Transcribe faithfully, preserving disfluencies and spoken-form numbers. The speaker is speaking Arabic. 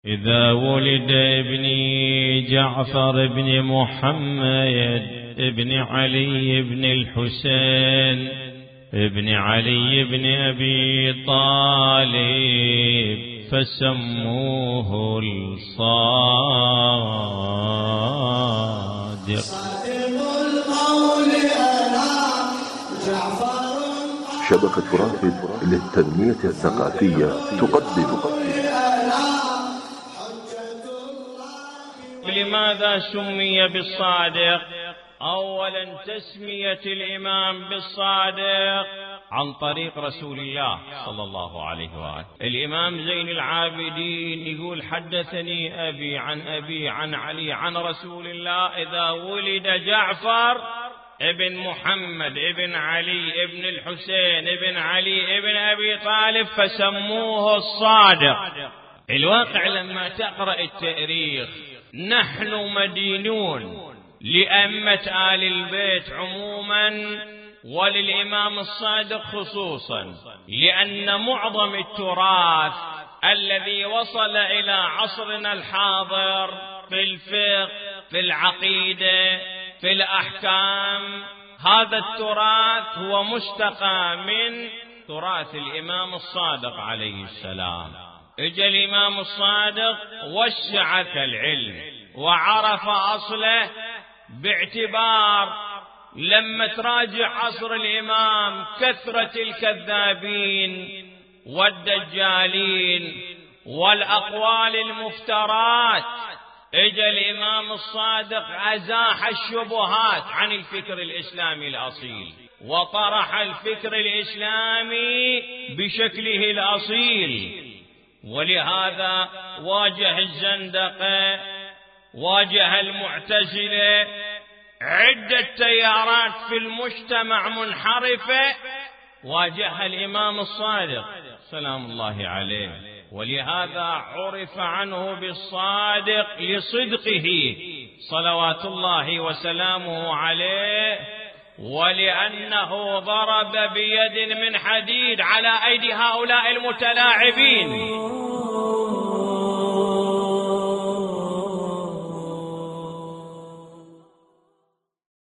إذا ولد ابني جعفر بن محمد ابن علي بن الحسين ابن علي بن أبي طالب فسموه الصادق. شبكة رافد للتنمية الثقافية تقدم. لماذا سمي بالصادق؟ أولا تسمية الإمام بالصادق عن طريق رسول الله صلى الله عليه وآله. الإمام زين العابدين يقول حدثني أبي عن أبي عن علي عن رسول الله إذا ولد جعفر ابن محمد ابن علي ابن الحسين ابن علي ابن أبي طالب فسموه الصادق. الواقع لما تقرأ التاريخ نحن مدينون لأئمة آل البيت عموما وللإمام الصادق خصوصا، لأن معظم التراث الذي وصل إلى عصرنا الحاضر في الفقه في العقيدة في الأحكام، هذا التراث هو مستقى من تراث الإمام الصادق عليه السلام. اجى الإمام الصادق وسع العلم وعرف أصله، باعتبار لما تراجع عصر الإمام كثرة الكذابين والدجالين والأقوال المفترات، اجى الإمام الصادق أزاح الشبهات عن الفكر الإسلامي الأصيل وطرح الفكر الإسلامي بشكله الأصيل، ولهذا واجه الزندقة واجه المعتزلة، عدة تيارات في المجتمع منحرفة واجهها الإمام الصادق سلام الله عليه، ولهذا عرف عنه بالصادق لصدقه صلوات الله وسلامه عليه، ولأنه ضرب بيد من حديد على أيدي هؤلاء المتلاعبين.